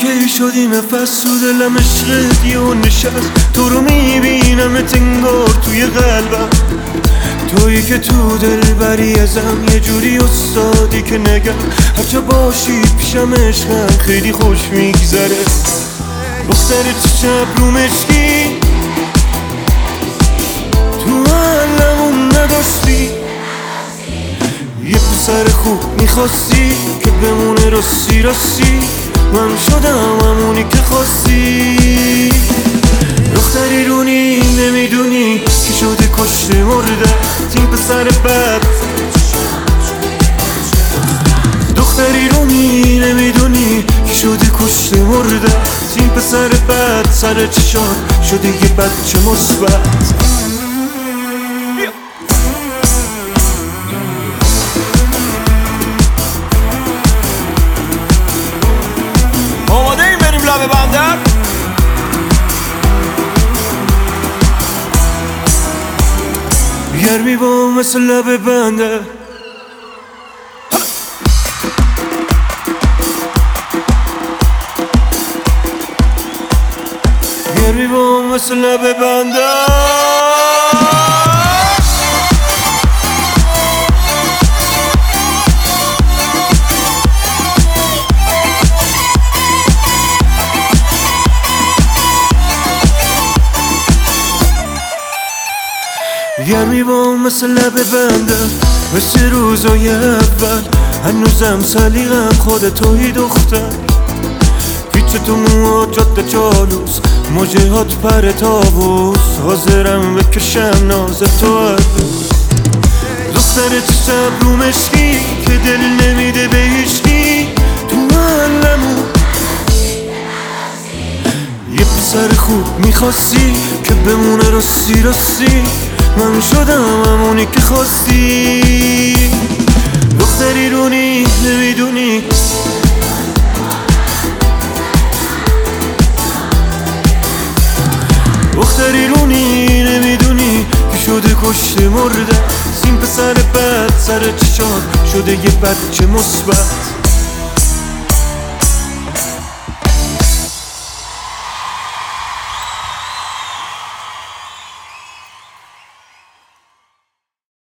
که شدی نفس تو دلم عشقت یه نشست. تو رو میبینم انگار توی قلبم، تویی که تو دل بری ازم، یه جوری استادی که نگم هرچه باشی پیشم عشقم خیلی خوش میگذره. دختر تو شب رو مشکی تو علمون نداشتی، یه پسر خوب میخواستی که بمونه راستی راستی، من شدم همونی که خواستی. دختری رونی نمیدونی که شده کشته مرده این پسر بد. دختری رونی نمیدونی که شده کشته مرده این پسر بد، سر چشات شده یه بچه مثبت. آماده این بریم لب بندر؟ گرمی با مثل لب بندر، گرمی با مثل لب بندر. گرمی با مثل لب بنده، مثل روزای اول هنوزم سلیقم خود توی دختر. پیچ تو موها جاده جالوس، موجهات پر تابوس، حاضرم بکشم ناز تو هر روز. دختر تو شب رو مشکی که دل نمیده به هیچکی تو محلمون، یه پسر خوب میخواستی که بمونه راستی راستی، من شدم همونی که خواستی. دختری رونی نمیدونی دختری رونی نمیدونی که شده کشته مرده این پسر بد، سر چشات شده یه بچه مثبت.